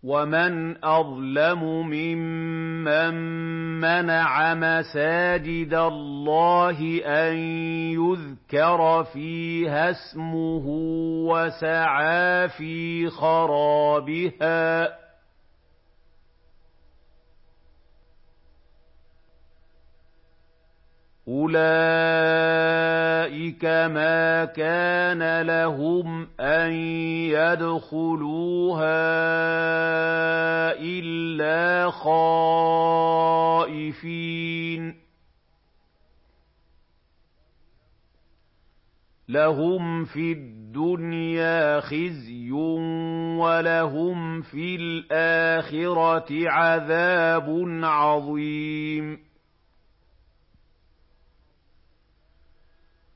وَمَنْ أَظْلَمُ مِمَّن مَّنَعَ مَسَاجِدَ اللَّهِ أَن يُذْكَرَ فِيهَا اسْمُهُ وَسَعَىٰ فِي خَرَابِهَا ۚ أُولَٰئِكَ مَا كَانَ لَهُمْ أَن يَدْخُلُوهَا إِلَّا خَائِفِينَ ۚ لَهُمْ فِي الدُّنْيَا خِزْيٌ وَلَهُمْ فِي الْآخِرَةِ عَذَابٌ عَظِيمٌ